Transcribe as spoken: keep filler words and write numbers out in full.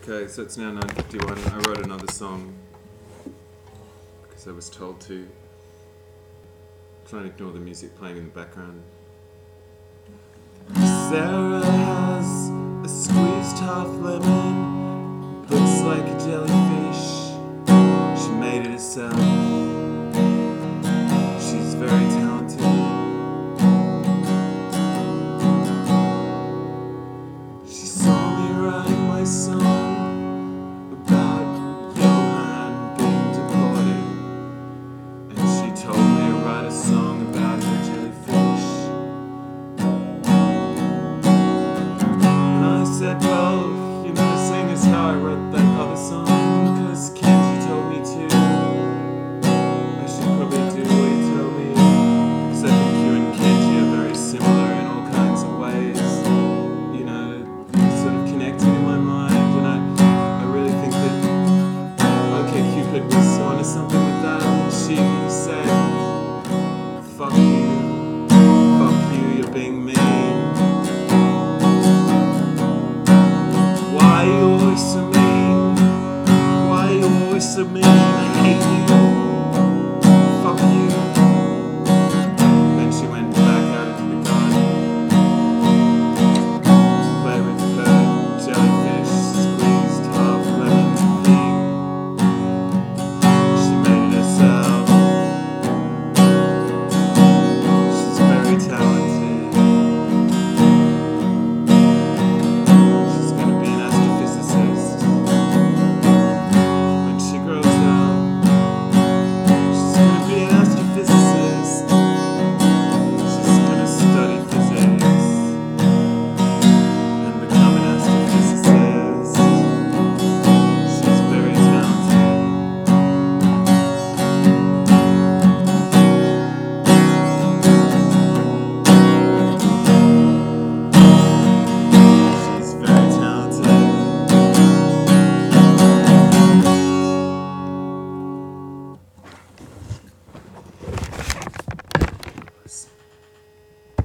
Okay, so it's now nine fifty-one. I wrote another song because I was told to. Try and ignore the music playing in the background. Sarah has a squeezed half lemon